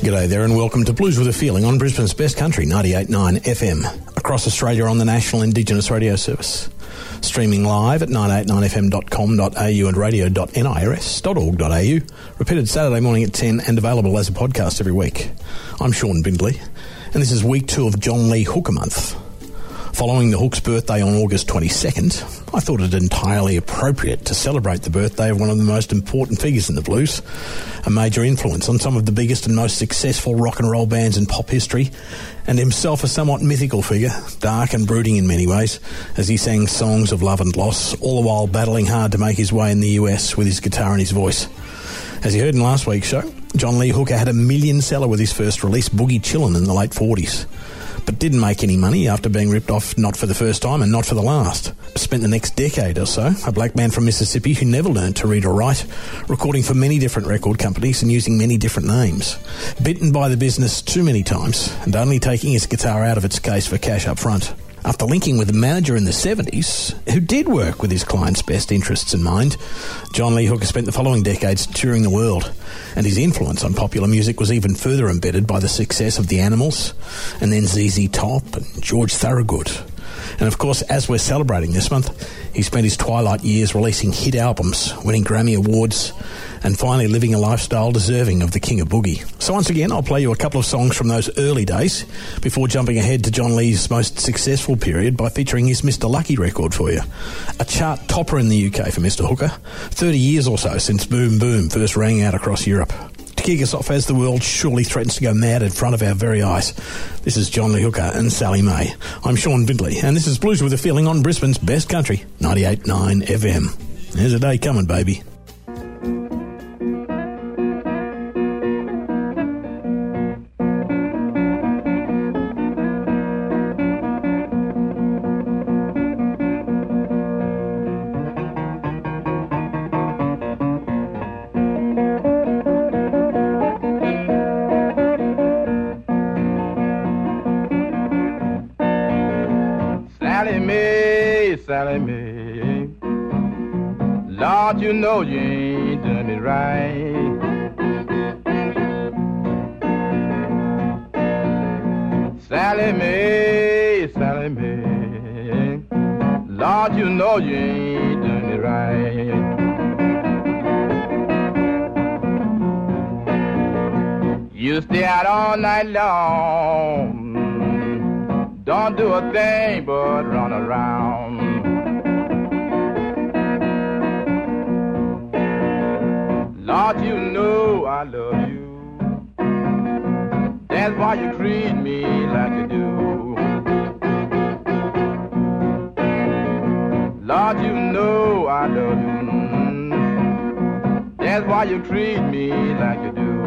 G'day there and welcome to Blues with a Feeling on Brisbane's Best Country, 98.9 FM. Across Australia on the National Indigenous Radio Service. Streaming live at 989fm.com.au and radio.nirs.org.au. Repeated Saturday morning at 10 and available as a podcast every week. I'm Sean Bindley and this is week 2 of John Lee Hooker Month. Following the Hook's birthday on August 22nd, I thought it entirely appropriate to celebrate the birthday of one of the most important figures in the blues, a major influence on some of the biggest and most successful rock and roll bands in pop history, and himself a somewhat mythical figure, dark and brooding in many ways, as he sang songs of love and loss, all the while battling hard to make his way in the US with his guitar and his voice. As you heard in last week's show, John Lee Hooker had a million seller with his first release, Boogie Chillin', in the late 40s. But didn't make any money after being ripped off not for the first time and not for the last. Spent the next decade or so, a black man from Mississippi who never learned to read or write, recording for many different record companies and using many different names. Bitten by the business too many times and only taking his guitar out of its case for cash up front. After linking with a manager in the 70s, who did work with his client's best interests in mind, John Lee Hooker spent the following decades touring the world, and his influence on popular music was even further embedded by the success of The Animals, and then ZZ Top and George Thorogood. And of course, as we're celebrating this month, he spent his twilight years releasing hit albums, winning Grammy Awards, and finally living a lifestyle deserving of the King of Boogie. So once again, I'll play you a couple of songs from those early days before jumping ahead to John Lee's most successful period by featuring his Mr. Lucky record for you. A chart topper in the UK for Mr. Hooker, 30 years or so since Boom Boom first rang out across Europe. To kick us off as the world surely threatens to go mad in front of our very eyes, this is John Lee Hooker and Sally May. I'm Sean Bindley, and this is Blues with a Feeling on Brisbane's Best Country, 98.9 FM. There's a day coming, baby. Sally Mae, Lord, you know you ain't done it right. Sally Mae, Lord, you know you ain't done it right. You stay out all night long, don't do a thing but run around. Lord, you know I love you. That's why you treat me like you do. Lord, you know I love you. That's why you treat me like you do.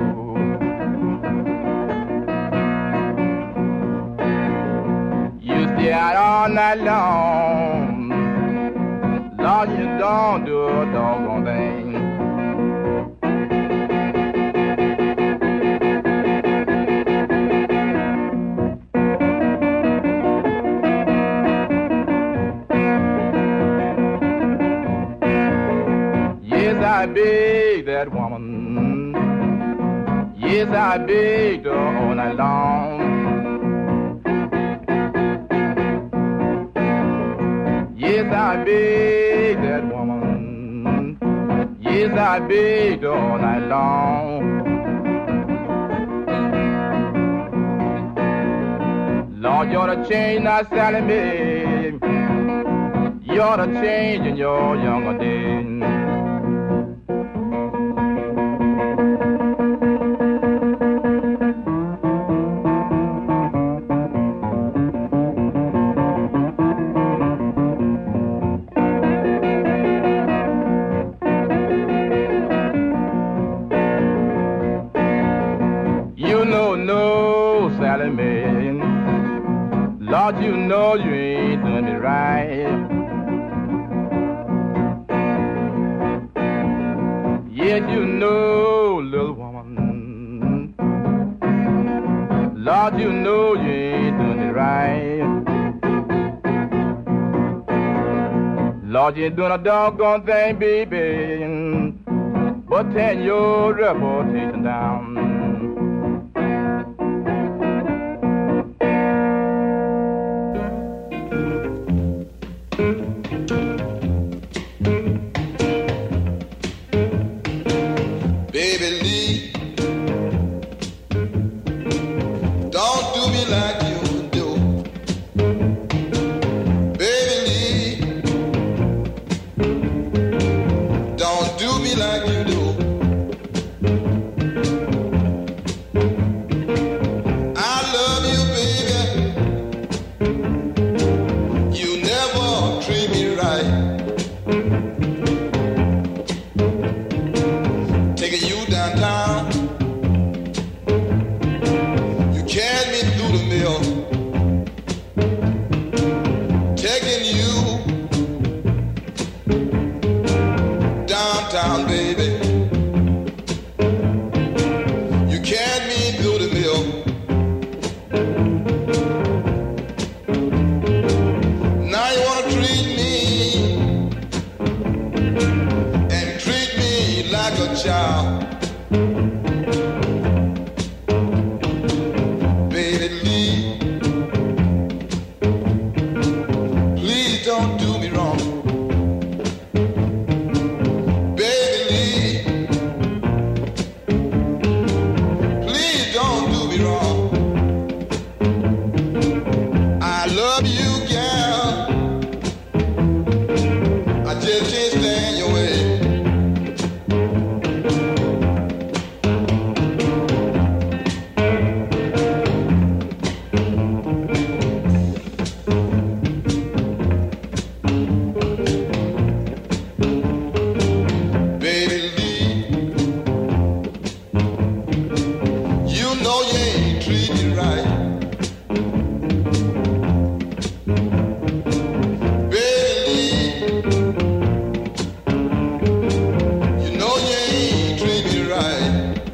You stay out all night long. Lord, you don't do a doggone thing. I begged that woman. Yes, I begged her all night long. Yes, I begged that woman. Yes, I begged her all night long. Lord, you ought to change now, Sally Mae. You ought to change in your younger days. Sally Mae, Lord, you know you ain't doing it right. Yes, you know, little woman, Lord, you know you ain't doing it right. Lord, you ain't doing a doggone thing, baby, but turn your reputation down. do me like you do. I love you, baby. You never treat me right. Taking you downtown, you carried me through the mill. Taking you downtown, baby. You carried me through the mill. Now you wanna treat me and treat me like a child. Baby, Lee, please don't do me wrong. Baby Lee, please don't do me wrong. I love you, girl. I just can't stand your way. Baby Lee, you know you ain't treating right. Baby Lee, you know you ain't treating right.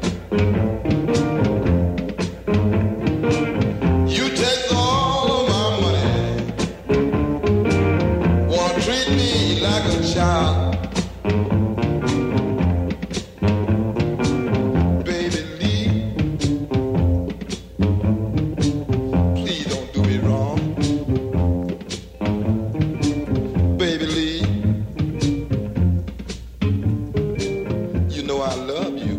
You take all of my money, wanna treat me like a child. Baby Lee, please don't do me wrong. Baby Lee, you know I love you.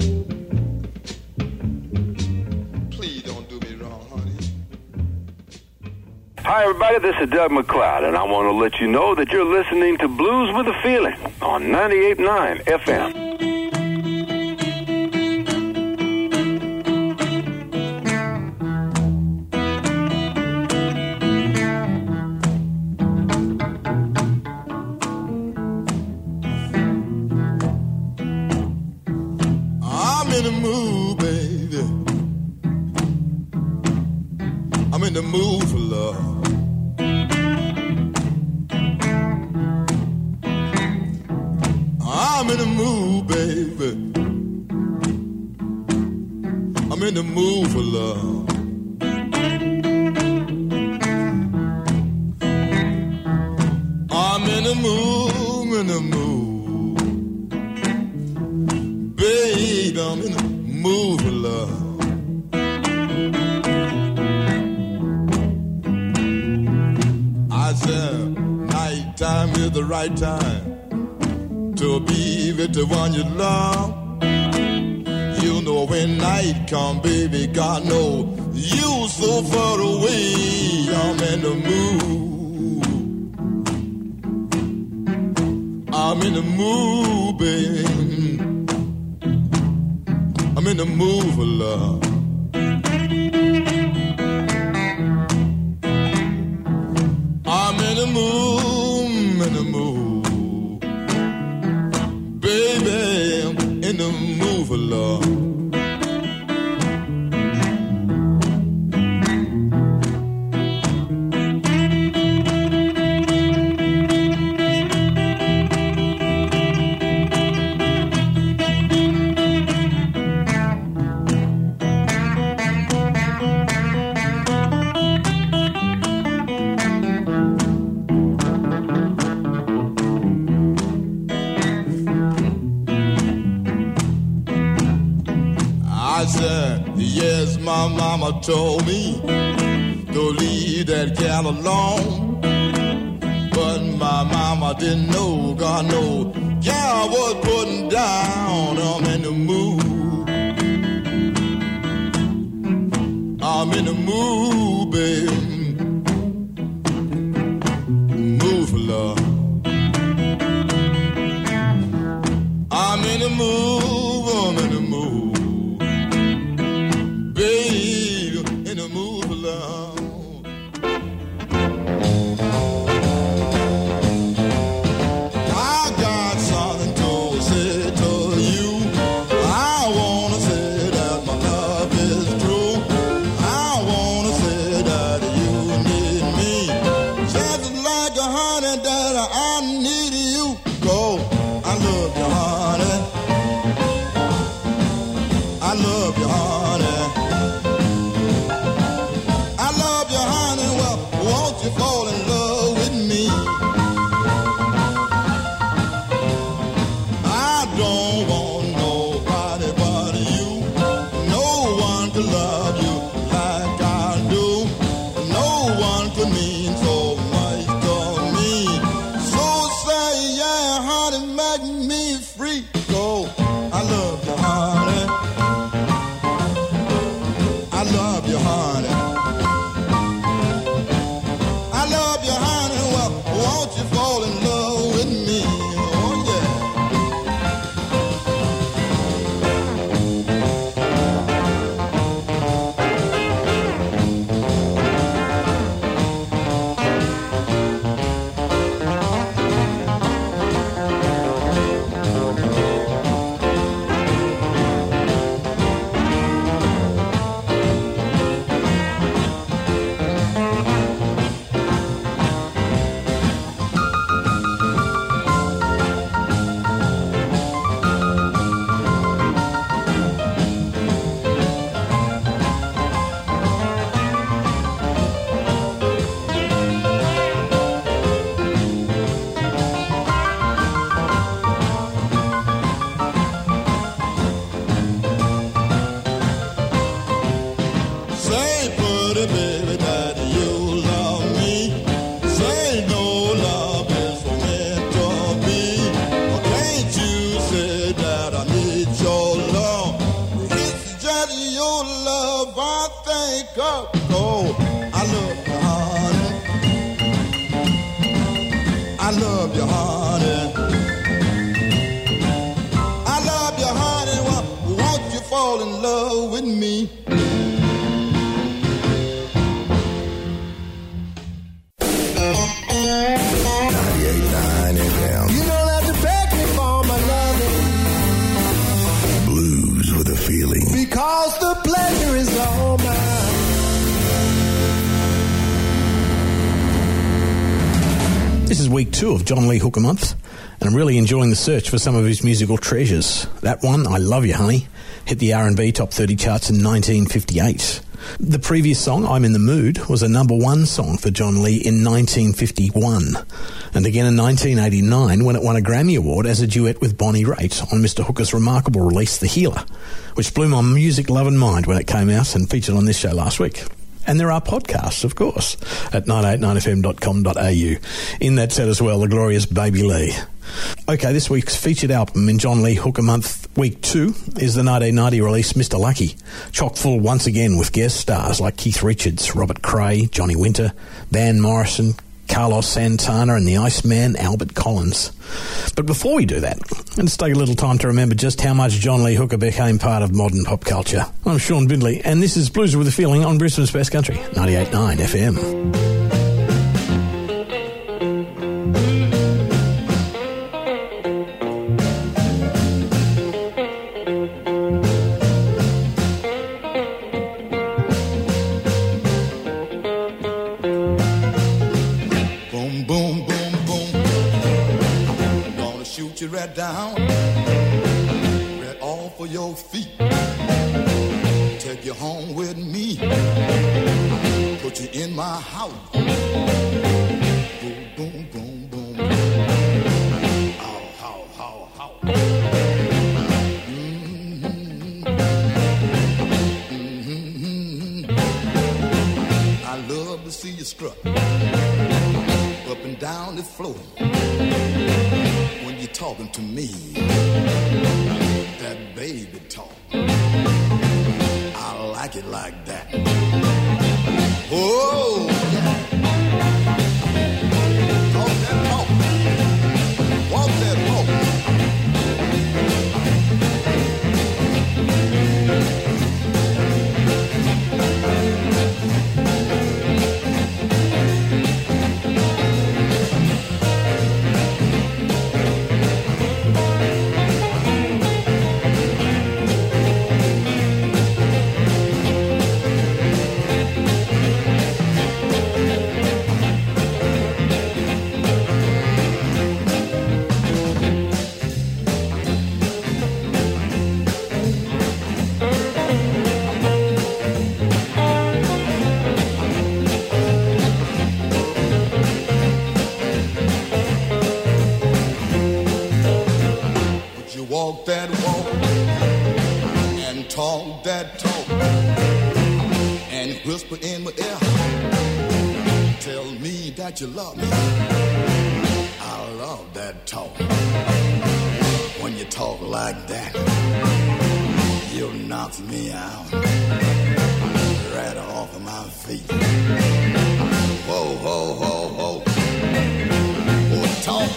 Please don't do me wrong, honey. Hi, everybody. This is Doug McLeod, and I want to let you know that you're listening to Blues with a Feeling on 98.9 FM. I'm in the mood, baby. I'm in the mood for love. I'm in the mood, baby. I'm in the mood for love. I'm in the mood, in the mood. Baby, I'm in the mood for love. I said, nighttime is the right time to be with the one you love. You know when night come, baby, God know you so far away. I'm in the mood. I'm in the mood, baby. I'm in the mood for love. I'm in the mood, in the mood. Baby, I'm in the mood for love. I said, yes, my mama told me to leave that cat alone. But my mama didn't know, God know, yeah, I was putting down. I'm in the mood. I'm in the mood, baby. Mood for love. I'm in the mood, I'm in the mood. Baby, in the mood for love. I got something to say to you. I wanna say that my love is true. I wanna say that you need me. Just like a honey that I need you. Go, I love you, honey. I love you, honey. I love you, honey. Well, won't you fall in love with me? I don't want nobody but you. No one to love you like I do. No one to mean so much to me. So say, yeah, honey, make me free. Go, I love you, honey. I love you, honey. I love you, honey. Well, won't you fall in love with me? Oh, yeah. Say, pretty baby, that you love me. Say no love is meant to be. Or can't you say that I need your love? It's just your love I think of. Oh, I love you, honey. I love you, honey. I love you, honey. Well, won't you fall in love with me? You don't have to beg me for my loving. Blues with a feeling. Because the pleasure is all mine. This is week 2 of John Lee Hooker Month, and I'm really enjoying the search for some of his musical treasures. That one, I Love You, Honey, hit the R&B top 30 charts in 1958. The previous song, I'm in the Mood, was a number 1 song for John Lee in 1951, and again in 1989 when it won a Grammy Award as a duet with Bonnie Raitt on Mr. Hooker's remarkable release, The Healer, which blew my music love and mind when it came out and featured on this show last week. And there are podcasts, of course, at 989fm.com.au. In that set as well, the glorious Baby Lee. Okay, this week's featured album in John Lee Hooker Month, week 2, is the 1990 release Mr. Lucky, chock full once again with guest stars like Keith Richards, Robert Cray, Johnny Winter, Van Morrison, Carlos Santana and the Iceman, Albert Collins. But before we do that, let's take a little time to remember just how much John Lee Hooker became part of modern pop culture. I'm Sean Bindley, and this is Blues with a Feeling on Brisbane's Best Country, 98.9 FM. Right down, right off of your feet. Take you home with me. Put you in my house. Boom, boom, boom, boom. How, how, how, how. I love to see you strut up and down the floor. Talking to me, that baby talk, I like it like that. Oh, yeah. Talk that talk, walk that walk. walk that walk and talk that talk and whisper in my ear, tell me that you love me. I love that talk. When you talk like that, you knock me out right off of my feet. Whoa, whoa, whoa, whoa. Oh, talk.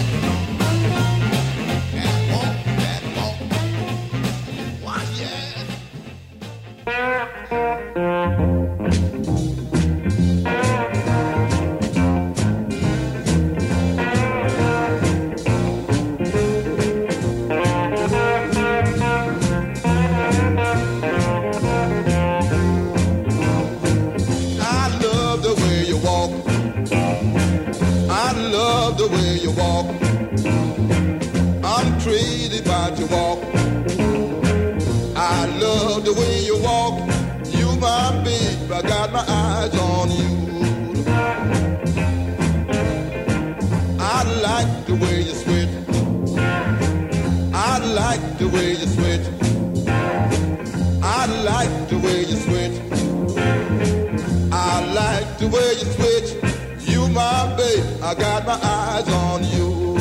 The way you walk, I'm crazy about your walk. I love the way you walk. You my babe, I got my eyes on you. I like the way you switch. I like the way you switch. I like the way you switch. I like the way you switch. You my babe, I got my eyes on you.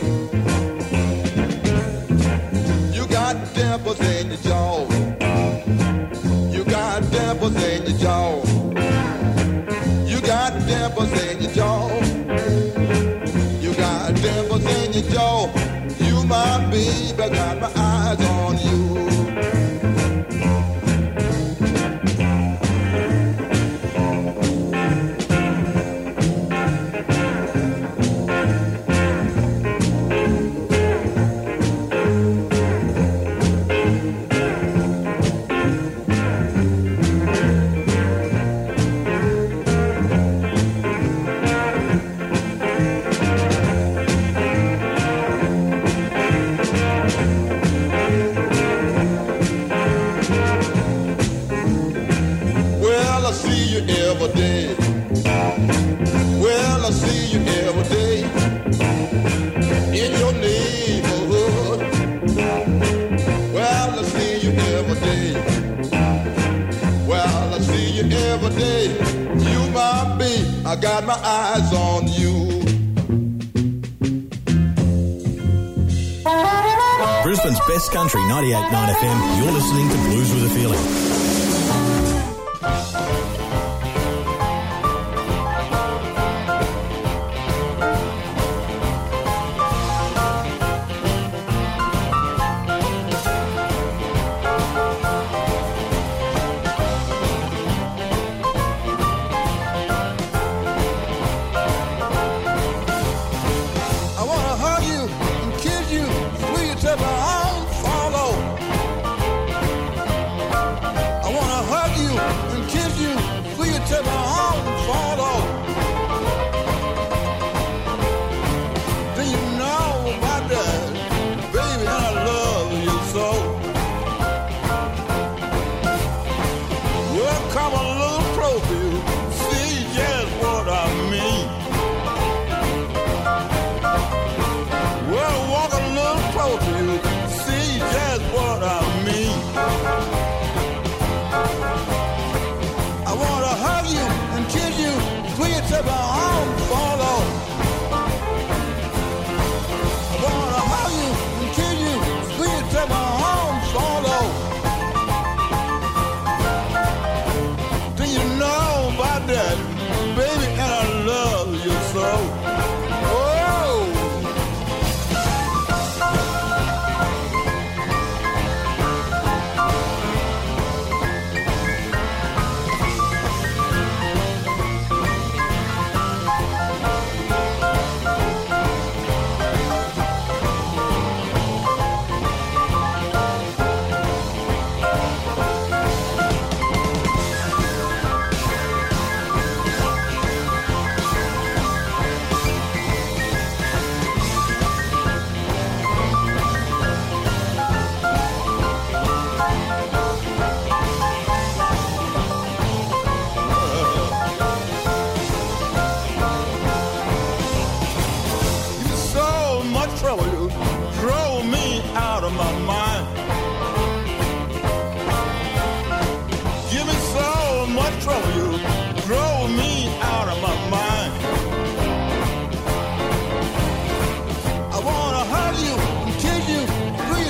You got dimples in your jaw. You got dimples in your jaw. You got dimples in your jaw. You got dimples in your jaw. You my babe, I got my eyes on you. Every day. Well, I see you every day in your neighborhood. Well, I see you every day. Well, I see you every day. You my babe, I got my eyes on you. Brisbane's best country, 98.9 FM. You're listening to Blues with a Feeling. I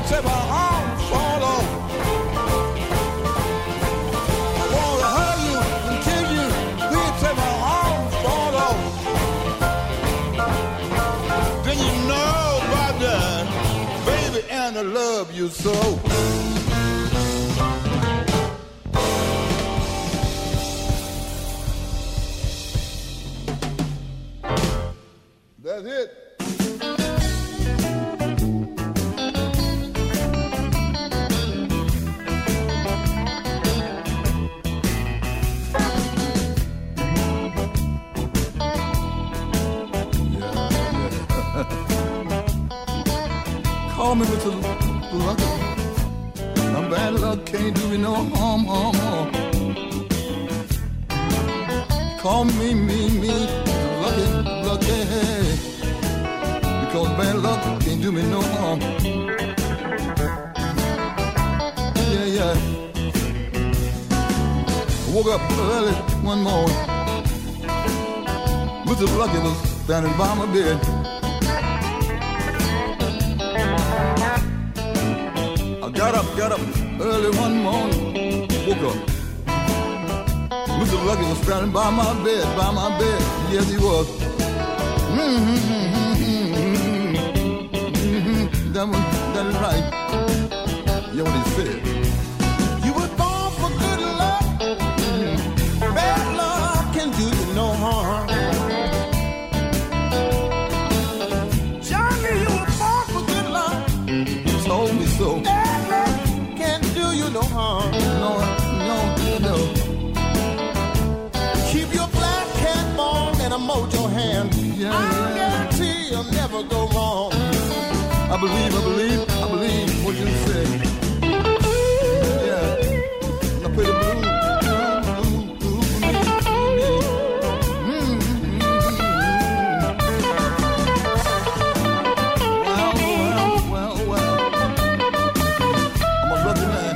till my arms fall off. I wanna hug you and kiss you, wait till my arms fall off. Then you know about that, baby, and I love you so. That's it. Call me Mr. Lucky. My bad luck can't do me no harm, harm, harm. Call me, lucky, lucky. Because bad luck can't do me no harm. Yeah, yeah. I woke up early one morning. Mr. Lucky was standing by my bed. Got up early one morning, woke up. Mr. Lucky was standing by my bed, yes he was. That is right. Yeah, what he said. You were born for good luck, bad luck can do you no harm. Johnny, you were born for good luck. He told me so. No harm. No. Keep your black hat on and a mojo hand. I guarantee you'll never go wrong. I believe what you say. Yeah. Now play the blues. Well. I'm a lucky man.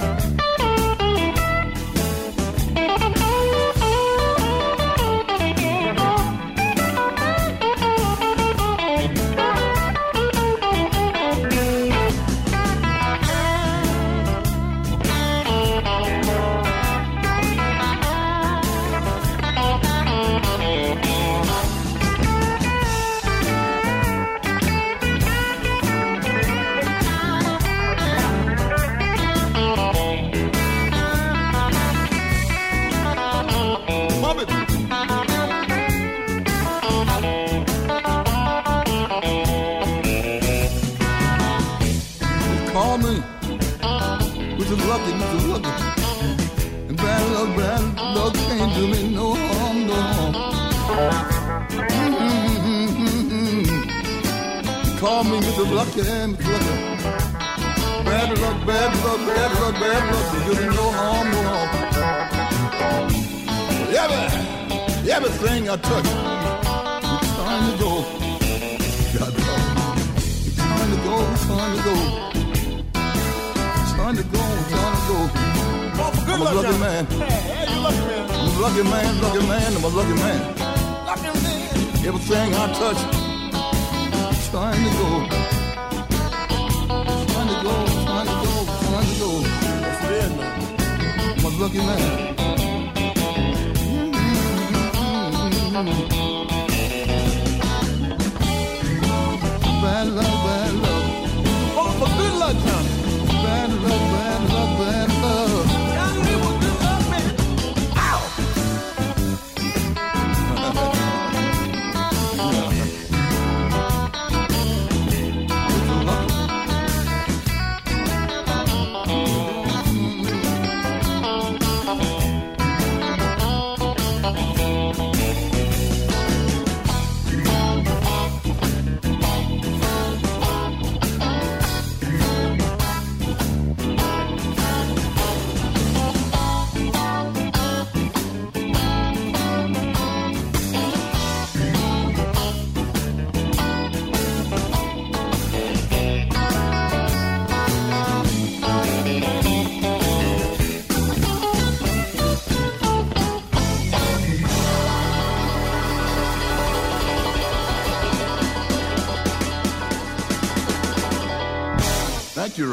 Mr. Lucky. And bad luck can't do me no harm, no harm. Call me Mr. Lucky. Bad luck can't do me no harm, no harm. Everything I touch, it's time to go. God, it's time to go. Time to go. I'm a lucky man. Hey, you lucky man. I'm a lucky man. I'm a lucky man. Lucky man. Everything I touch, it's time to go. Time to go. That's it, man. I'm a lucky man. Bad luck. Oh, for good luck, Johnny. Bad luck. Johnny was good luck, man. Ow!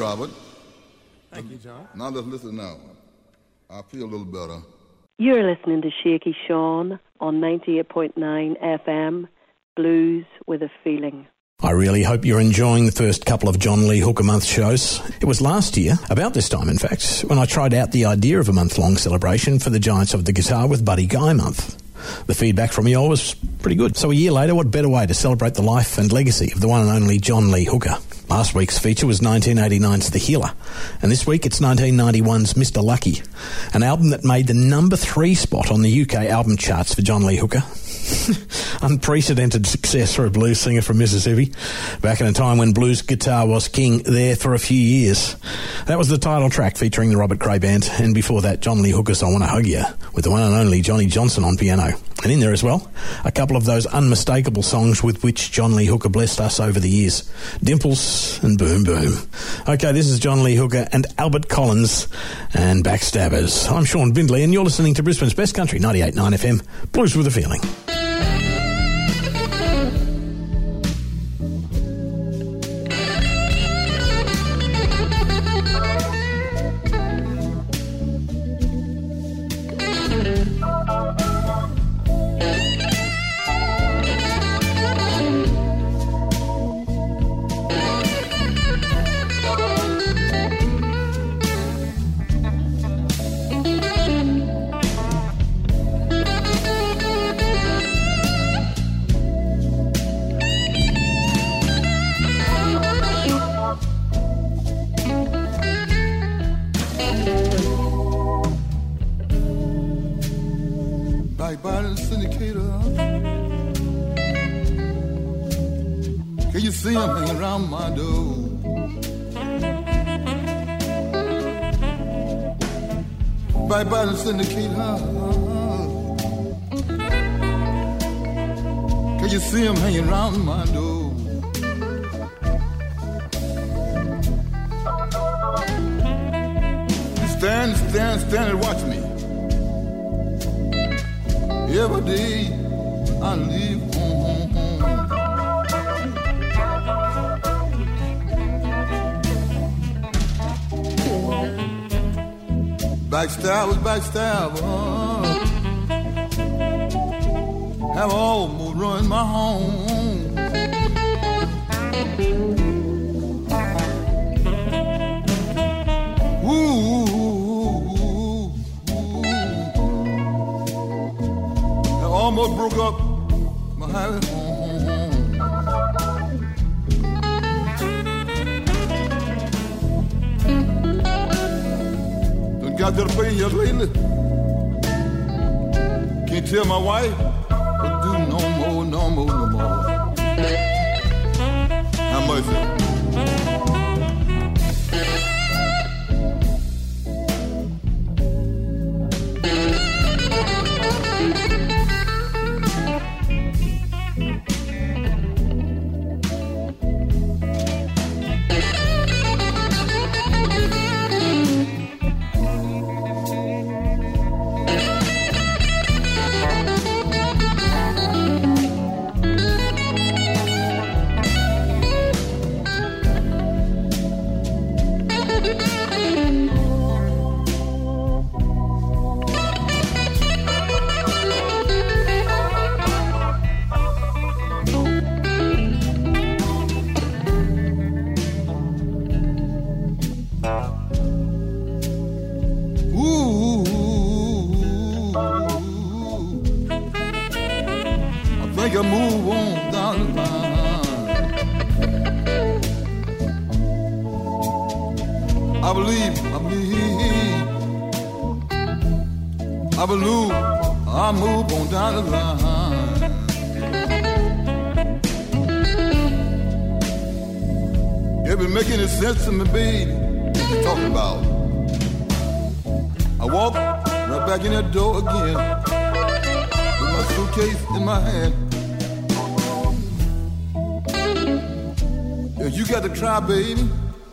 Robert. Thank you, John. Now let's listen now. I feel a little better. You're listening to Shaky Sean on 98.9 FM, Blues with a Feeling. I really hope you're enjoying the first couple of John Lee Hooker Month shows. It was last year, about this time in fact, when I tried out the idea of a month-long celebration for the Giants of the Guitar with Buddy Guy Month. The feedback from y'all was pretty good. So a year later, what better way to celebrate the life and legacy of the one and only John Lee Hooker? Last week's feature was 1989's The Healer, and this week it's 1991's Mr. Lucky, an album that made the number 3 spot on the UK album charts for John Lee Hooker. Unprecedented success for a blues singer from Mississippi, back in a time when blues guitar was king there for a few years. That was the title track featuring the Robert Cray Band, and before that, John Lee Hooker's I Wanna Hug Ya, with the one and only Johnny Johnson on piano. And in there as well, a couple of those unmistakable songs with which John Lee Hooker blessed us over the years, Dimples and Boom Boom. Okay, this is John Lee Hooker and Albert Collins and Backstabbers. I'm Sean Bindley, and you're listening to Brisbane's Best Country, 98.9 FM, Blues with a Feeling. Syndicator, can you see him hanging around my door? Stand and watch me. Every day I leave home. Backstabber, have almost ruined my home. Ooh, I almost broke up my happy home. Got to the place here lately. Can't tell my wife, but do no more. How much? I move on down the line. I believe I move on down the line. It been making any sense to me, baby. What you talking about? I walk right back in that door again with my suitcase in my hand. You got to try, baby.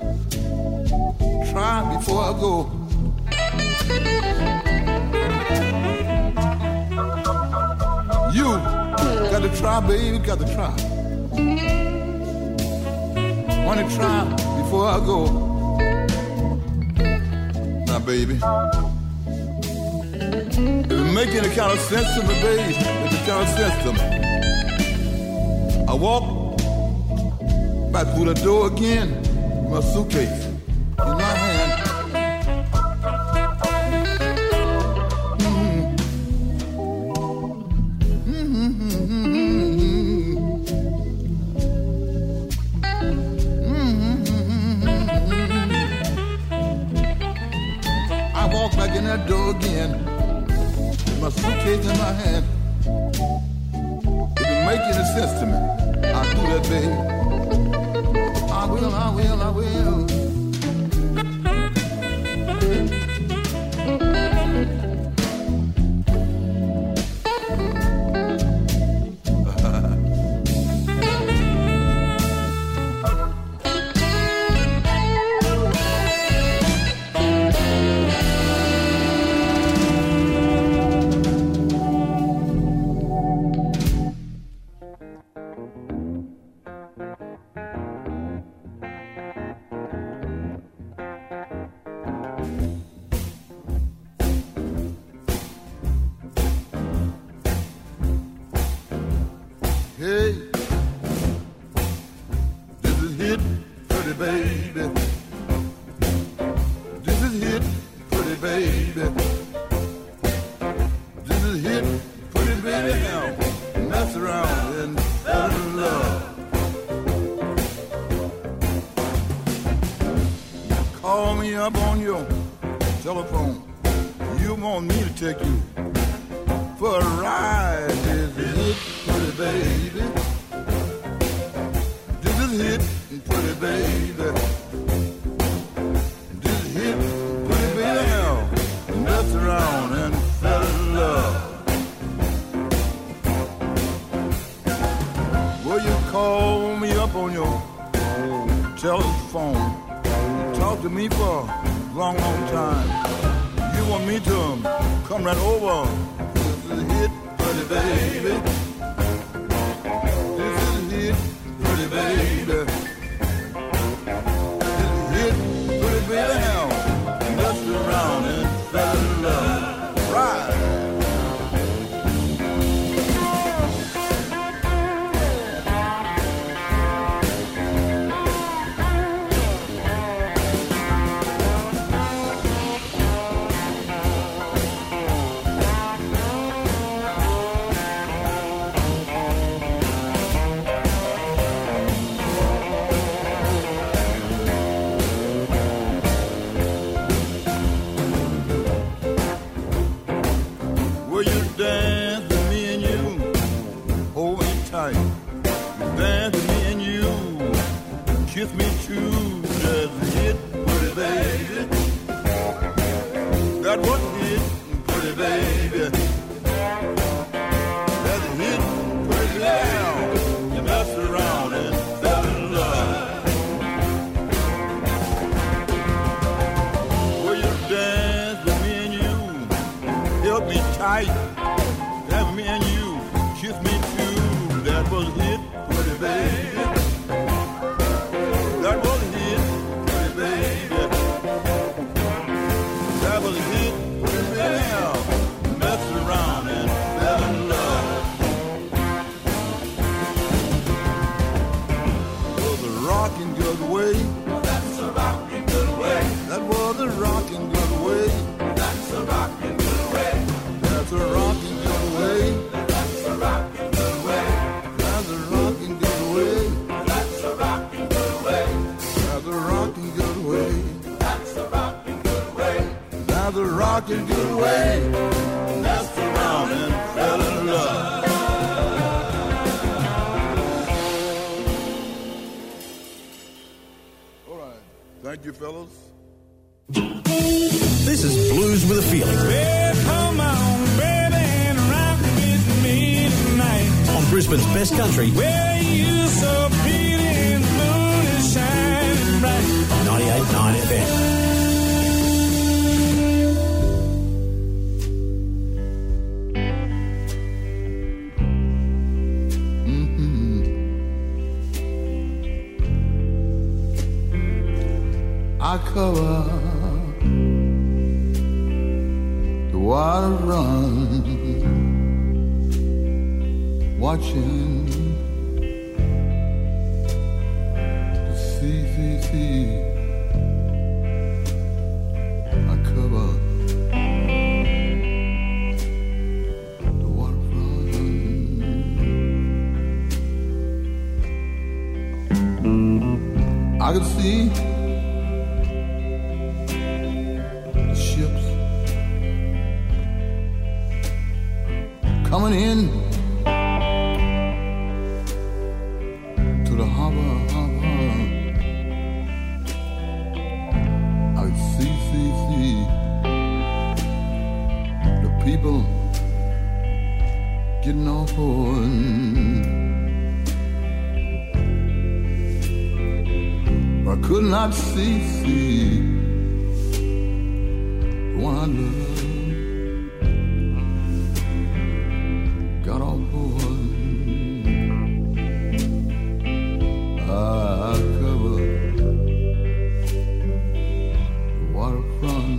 Try before I go. You got to try, baby. Got to try. Want to try before I go. baby. If it make any kind of sense to me, baby, if it kind of sense to me, I walk back through the door again, with my suitcase in my hand. Back in that door again, with my suitcase in my hand. If it make any sense to me, I'll do that, baby. I will, I will, I will. Hey, this is hit, pretty baby. This is hit, pretty baby. This is hit, pretty baby. Now, mess around and fall in love. Call me up on your telephone. You want me to take you for a ride. This is hit, pretty baby. This is hit, pretty baby. This is hit, pretty baby. Now, mess around and fell in love. Well, you call me up on your telephone. Talk to me for a long, long time. You want me to come right over. This is hit, pretty baby. This is hit, pretty baby. This is hit, pretty baby. Now, messed around and fell in love. Right. Dance with me and you, hold me tight. You dance with me and you, kiss me too. That's it, pretty baby. That was it, pretty baby. That's it, pretty baby. You messed around and fell in love. Will you dance with me and you, hold me tight. Me and you, kiss me too. That was it, pretty baby. That was it, pretty baby. That was it, pretty baby. Messed around and fell in love. Was a rocking good way. That's a rocking good way. That was a rocking good way. That's a rocking good way. That's a rocking good way. That's a rocking good way. That's a rocking good way. That's a rocking good way. That's a rocking good way. That's a rocking good way. That's a rocking good way. Messed around and fell in love. All right. Thank you, fellas. This is Blues with a Feeling. Well, come on, baby, and rock with me tonight. On Brisbane's best country. Well, you so pretty and the moon is shining bright. 98.9 FM. I cover water run, watching the sea. I cover the waterfront. I could see the ships coming in to the harbor. I could see the people getting on board. I could not see the one I love got on board. I covered the waterfront,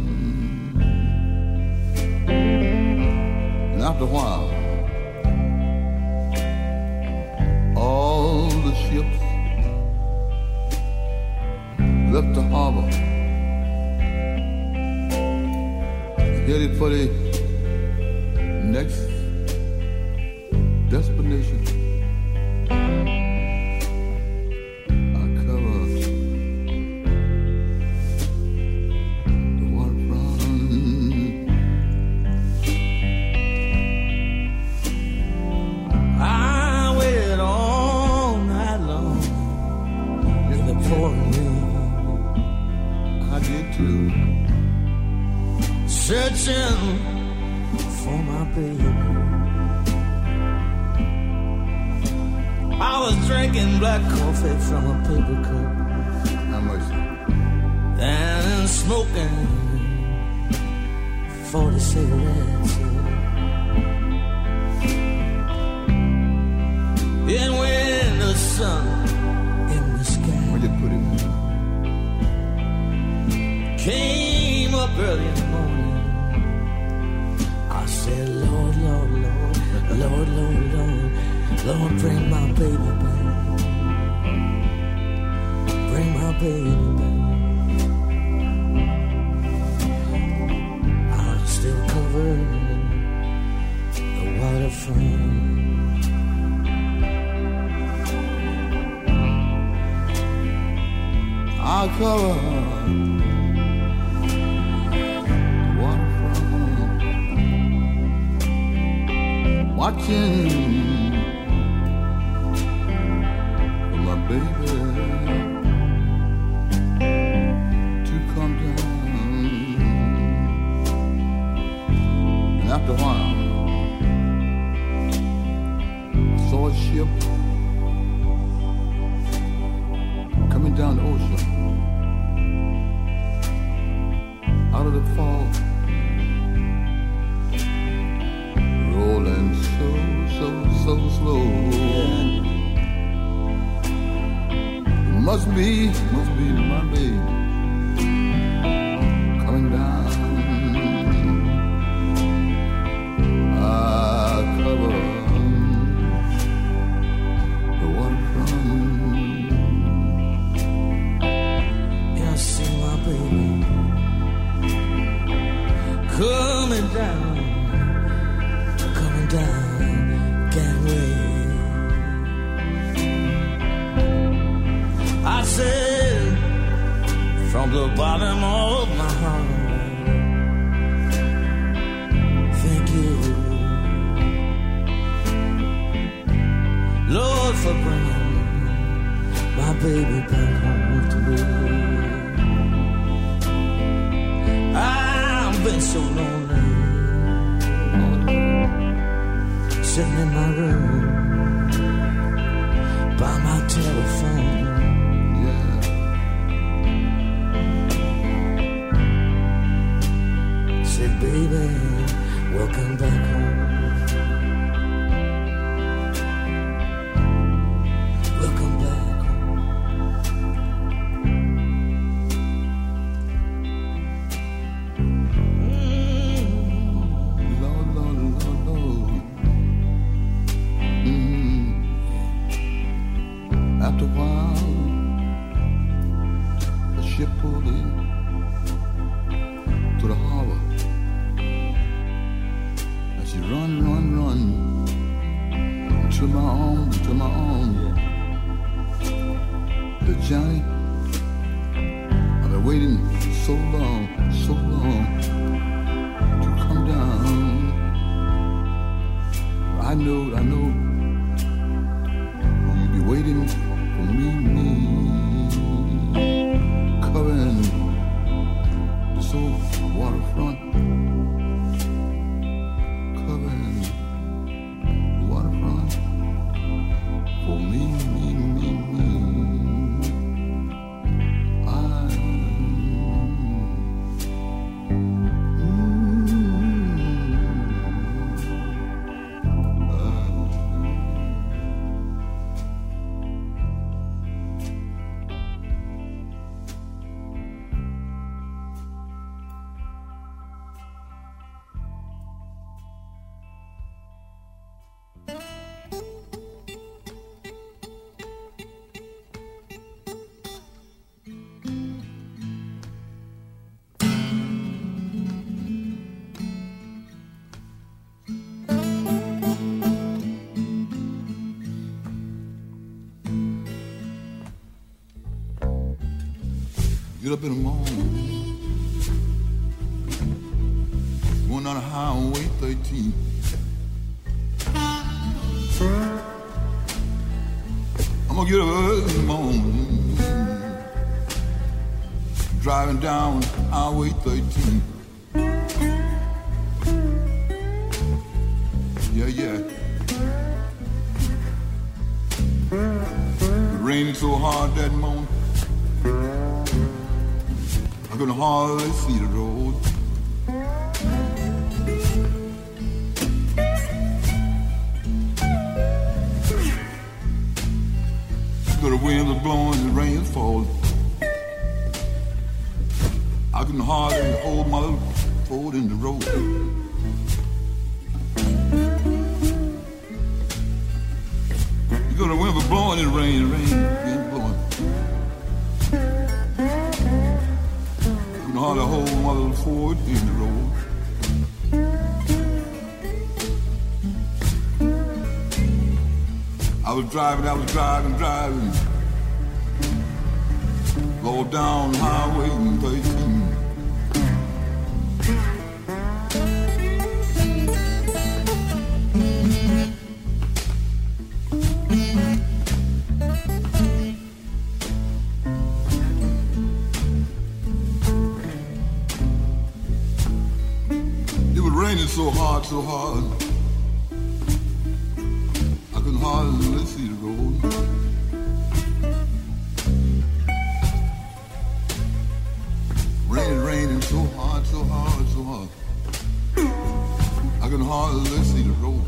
and after a while, all the ships left the harbor, headed for the next destination. I cover the waterfront. I waited all night long in the pouring rain. I did too. Searching for my baby. I was drinking black coffee from a paper cup How much? and smoking 40 cigarettes. And when the sun in the sky Where'd you put him? came up early in the morning, I said, Lord, Lord, Lord, Lord, Lord, Lord, Lord, bring my baby back. Bring my baby back. I'm still covered in the waterfront. I cover the waterfront, watching for my baby to come down. And after a while, I saw a ship coming down the ocean. Out of the fog, rolling so slow. Must be my baby coming down. I cover the waterfront. Yeah, I see my baby coming down gangway. I said from the bottom of my heart, thank you, Lord, for bringing my baby back home to me. I've been so lonely, sitting in my room by my telephone. Said, baby, welcome back home. Welcome back home. so long to come down. I know you'll be waiting for me, covering this old waterfront, covering the waterfront for me. Get up in the morning, going down the highway 13. I'm gonna get up early in the morning, driving down highway 13. Yeah. It rained so hard that morning, I could hardly see the road. The wind was blowing, the rain was falling. I couldn't hardly hold my little foot in the road. The wind was blowing, and the rain was blowing. Hardly hold my little foot in the road. I was driving, go down highway 13. So hard, I couldn't hardly see the road. Raining so hard, I couldn't hardly see the road.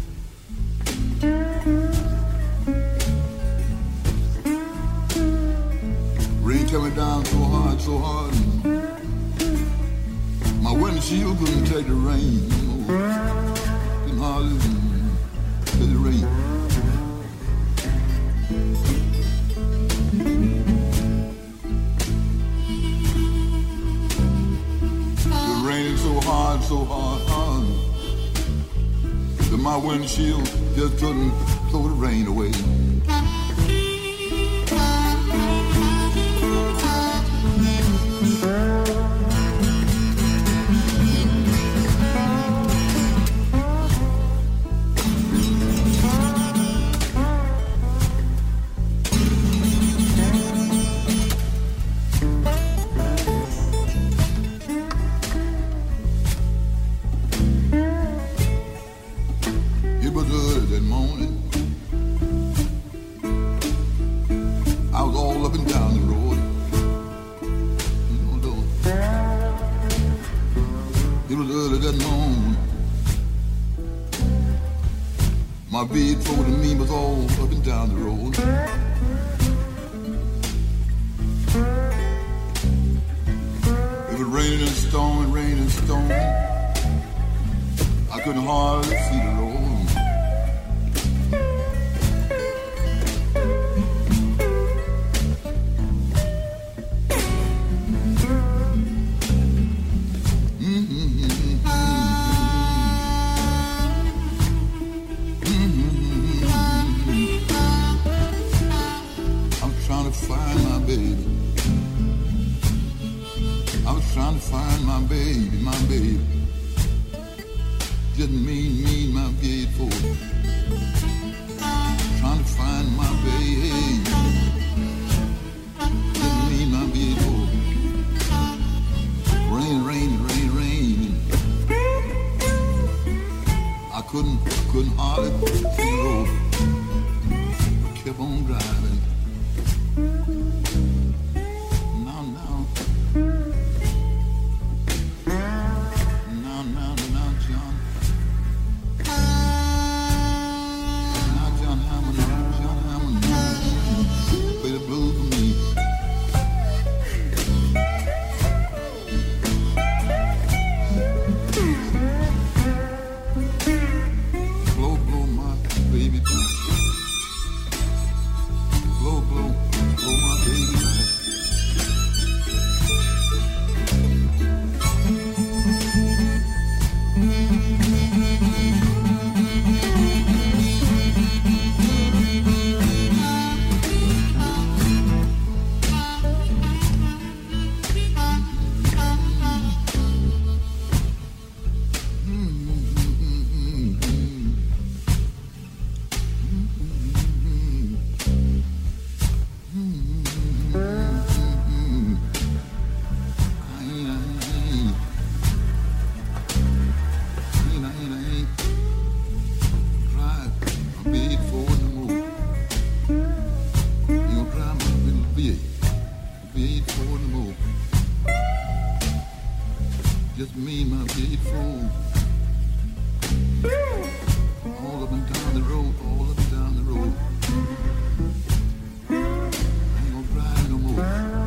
Rain coming down so hard. My windshield couldn't take the rain. Couldn't hardly take the rain. It was raining so hard. That my windshield just couldn't throw the rain away. My bed for me was all up and down the road. It was raining and storming. I couldn't hardly see the road. I I was trying to find my baby, didn't mean my beautiful. Trying to find my baby, didn't mean my beautiful. Rain. I couldn't hardly see the road. Kept on driving. Now, John. Now, John Hammond, play the blues for me. Blow my baby back. Blow my baby back. Just me, my beautiful. All up and down the road, I ain't gonna drive no more.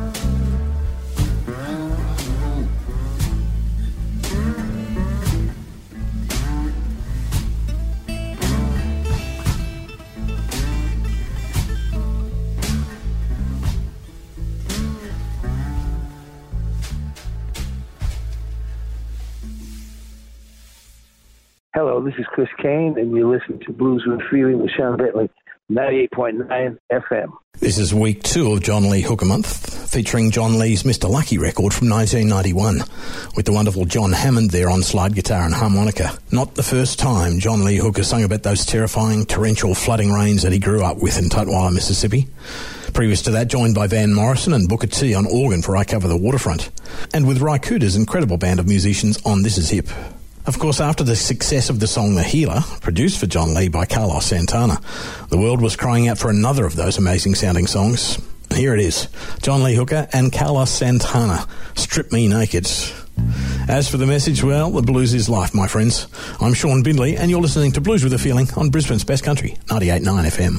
Hello, this is Chris Kane, and you're listening to Blues with Feeling with Sean Bentley, 98.9 FM. This is week 2 of John Lee Hooker Month, featuring John Lee's Mr. Lucky record from 1991, with the wonderful John Hammond there on slide guitar and harmonica. Not the first time John Lee Hooker sung about those terrifying torrential flooding rains that he grew up with in Tutwiler, Mississippi. Previous to that, joined by Van Morrison and Booker T on organ for I Cover the Waterfront, and with Ry Cooder's incredible band of musicians on This Is Hip. Of course, after the success of the song The Healer, produced for John Lee by Carlos Santana, the world was crying out for another of those amazing-sounding songs. Here it is, John Lee Hooker and Carlos Santana, Strip Me Naked. As for the message, well, the blues is life, my friends. I'm Sean Bindley, and you're listening to Blues with a Feeling on Brisbane's Best Country, 98.9 FM.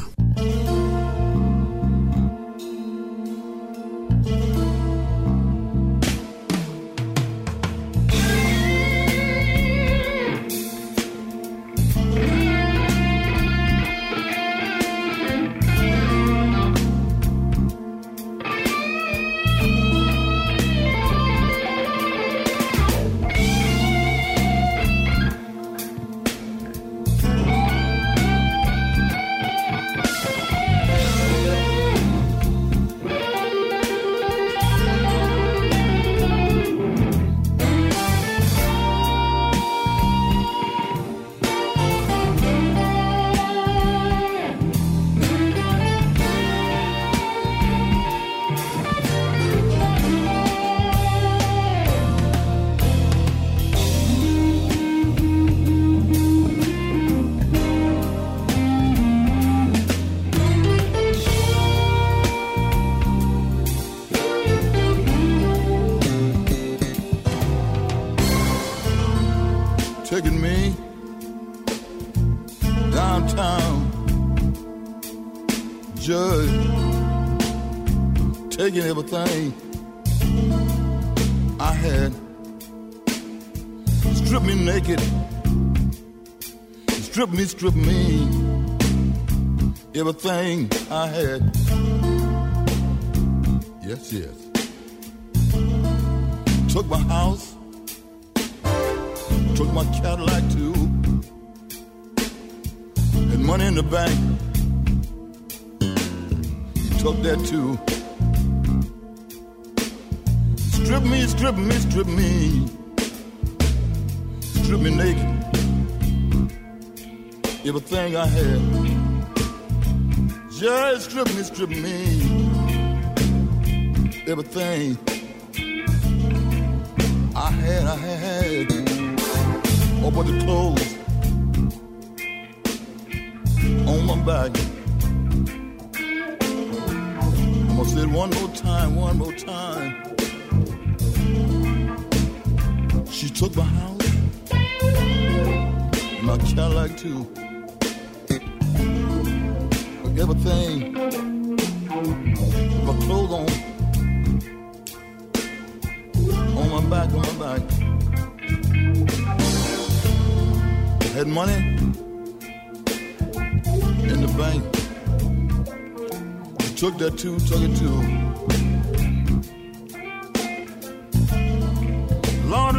Taking me downtown, judge, taking everything I had, strip me naked, strip me, everything I had. Yes, took my house, took my Cadillac too, had money in the bank, he took that too. Strip me, strip me, strip me. Strip me naked. Everything I had. Just strip me. Everything I had. Oh, but the clothes on my back. I'm gonna say it one more time. She took my house, my Cadillac too. Everything, my clothes on my back. I had money in the bank. She took it too. Lord.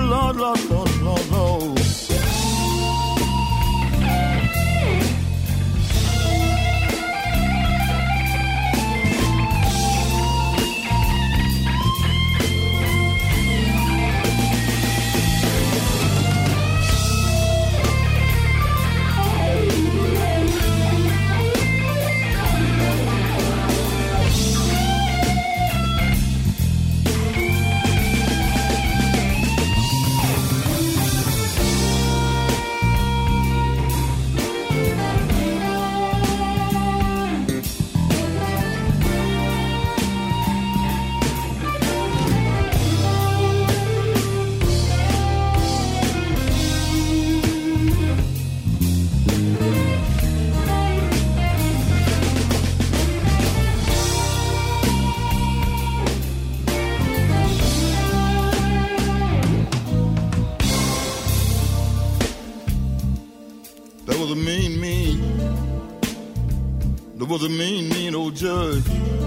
There was a mean old judge.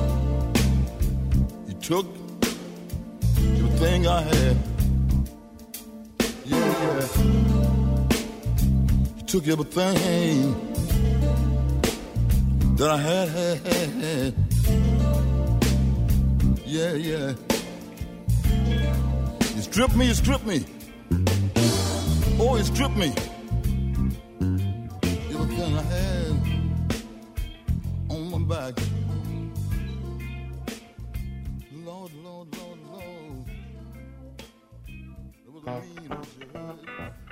He took everything I had. Yeah. He took everything that I had. Yeah. He stripped me. Oh, he stripped me. Everything I had on my back. Lord. There was a mean old judge.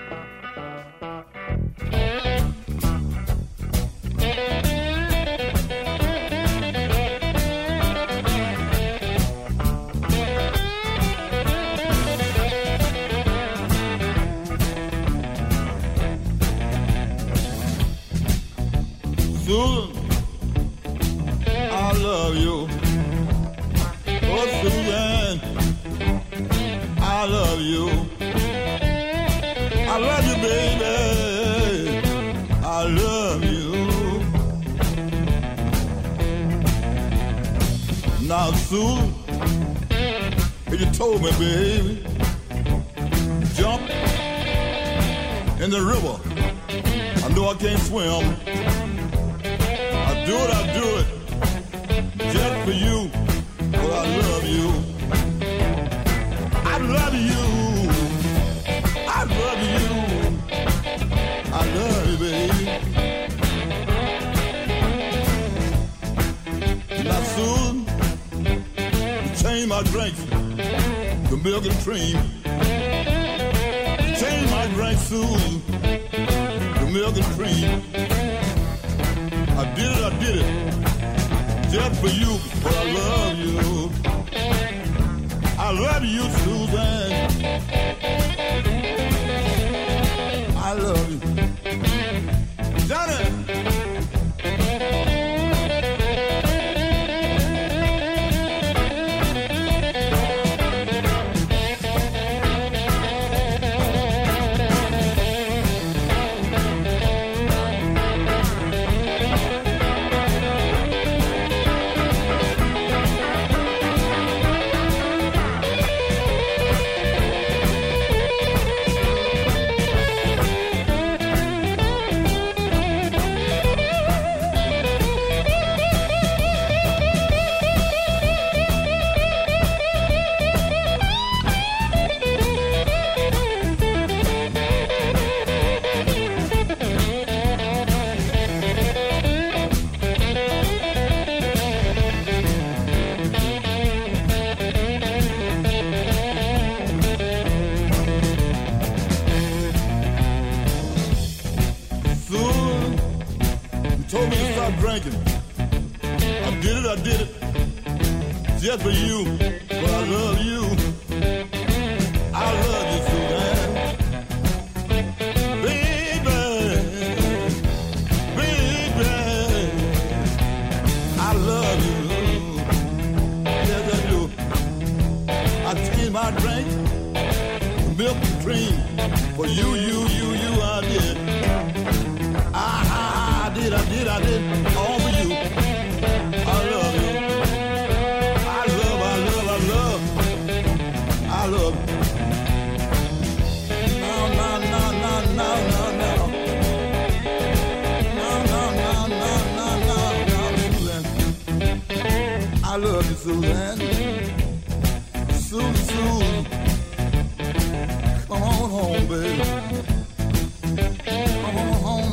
Susan, I love you. Oh, Susan, I love you. I love you, baby. I love you. Now, Susan, you told me, baby, jump in the river. I know I can't swim. I do it, just for you, but I love you. I love you. I love you. I love you, baby. Now soon, you change my drinks to milk and cream. You change my drink soon to milk and cream. I did it, just for you, but I love you. I love you, Susan. I love you. Johnny! thinking, I did it, just for you, but I love you. I love you, Suzanne. Baby, I love you. Yes, I do. I changed my drink, milk and cream, for you, I did. I did, all for you. I love you. I love. No. I love you, Suzanne. Susan. Come on home, baby. Come on home.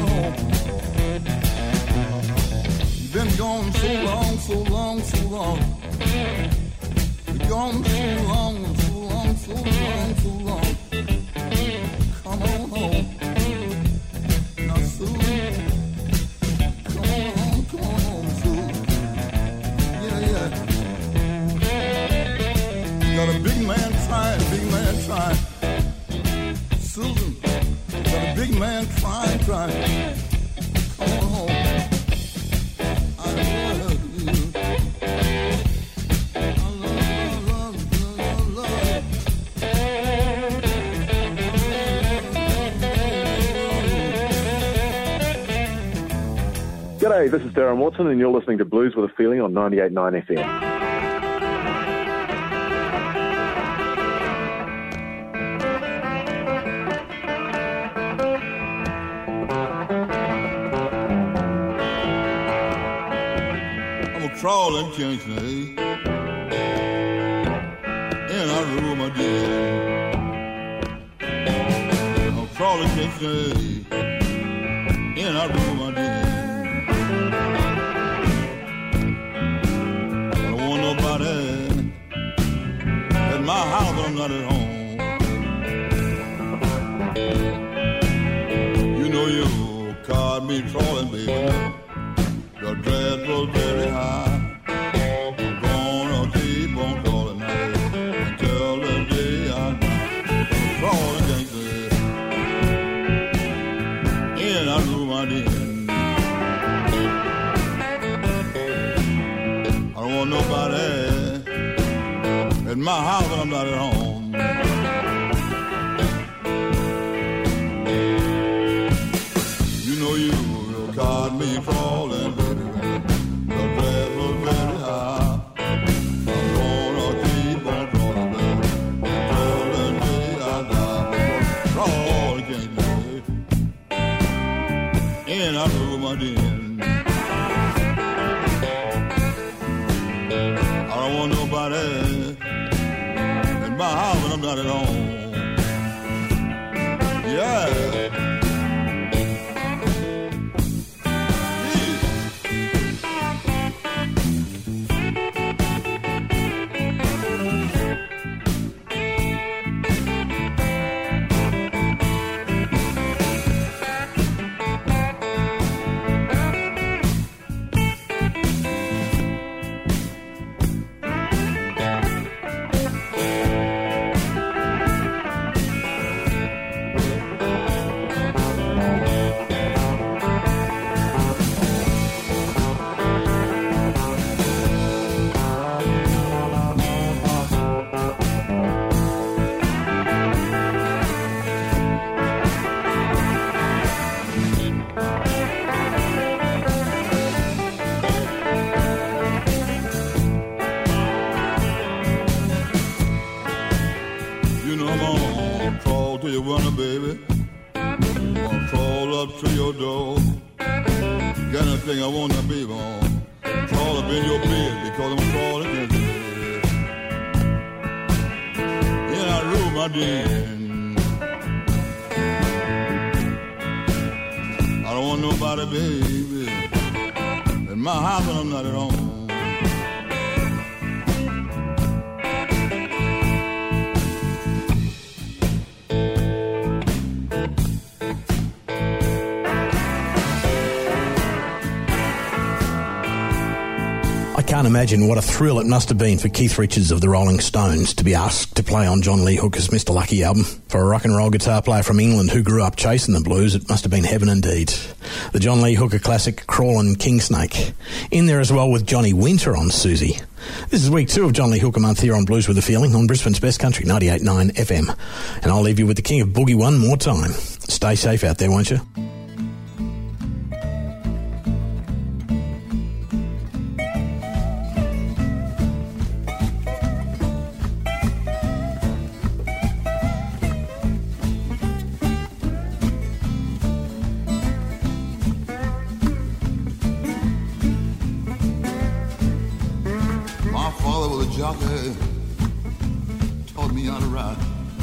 You've been gone so long. You're gone so long. Come on home. Now, Susan. Come on home, Susan. Yeah. Got a big man trying. Susan, got a big man trying. Come on home. I love you. G'day, this is Darren Watson and you're listening to Blues with a Feeling on 98.9 FM. Crawling Kingston, in our room again. I'm crawling Kingston, in our room again. I don't want nobody at my house when I'm not at home. You know you caught me crawling, baby. The dress was very high. I'm gonna keep on crawling until the day I die. Crawling gangster, in our room I did. I don't want nobody at my house when I'm not at home. You know you caught me crawling. I blew my den. I don't want nobody in my house when I'm not at home. Yeah. I want to be on. Crawl up in your bed because I'm crawling against you. In our room I did. I don't want nobody, baby, in my house when I'm not at home. can't imagine what a thrill it must have been for Keith Richards of the Rolling Stones to be asked to play on John Lee Hooker's Mr. Lucky album. For a rock and roll guitar player from England who grew up chasing the blues, it must have been heaven indeed. The John Lee Hooker classic Crawlin' Kingsnake. In there as well with Johnny Winter on Susie. This is week 2 of John Lee Hooker month here on Blues with a Feeling on Brisbane's Best Country, 98.9 FM. And I'll leave you with the king of boogie one more time. Stay safe out there, won't you? Taught me how to ride.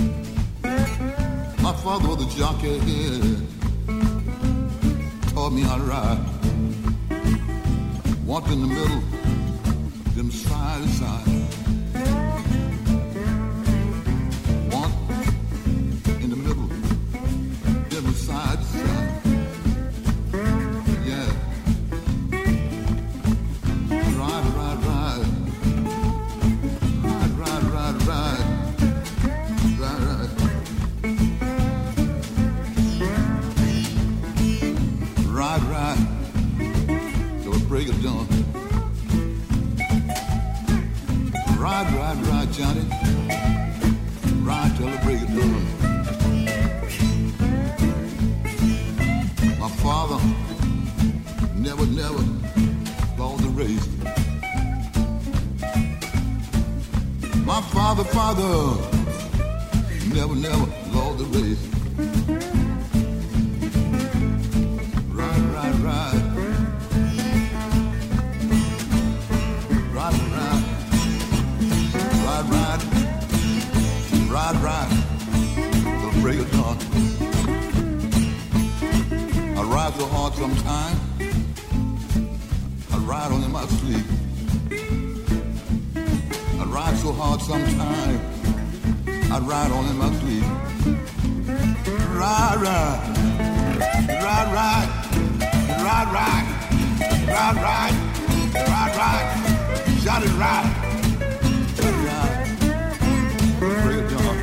My father was a jockey, taught me how to ride. Walked in the middle, then side to side. Walk in the middle, then side to side. Yeah. Ride, ride, ride. Ride, till the break of dawn. Ride, Johnny. Ride till the break of dawn. My father never lost the race. My father never lost the race. Ride. The break of dawn. I ride so hard sometimes. I ride on in my sleep. I ride so hard sometimes. I ride on in my sleep. Ride. Shout it, ride. Break it down.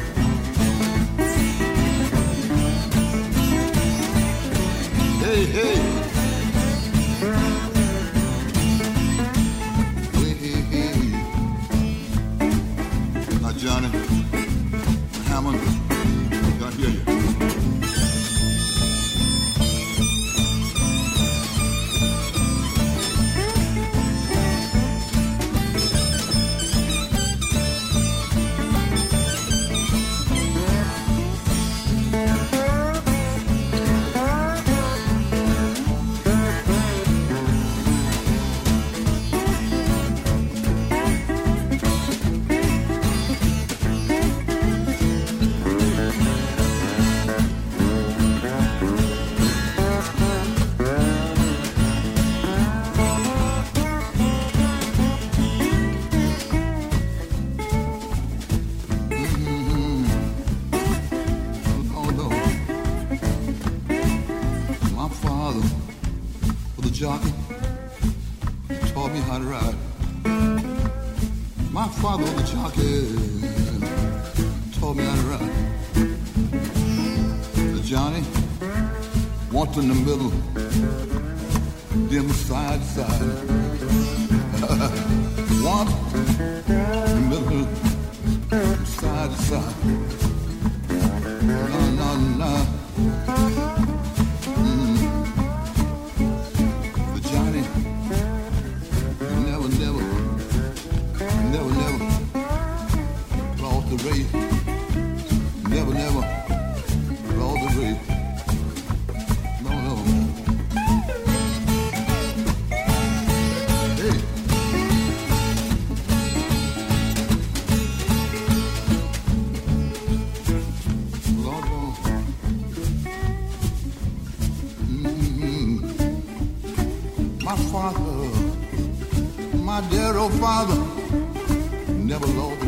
Hey. Hey. Now, Johnny Hammond, I hear you. Jockey taught me how to ride. My father was a jockey, taught me how to ride. The Johnny walked in the middle, then side to side. Walked in the middle, side to side. No. Lost the race. Never lost the race. No. Hey. Lord, my father, my dear old father, never lost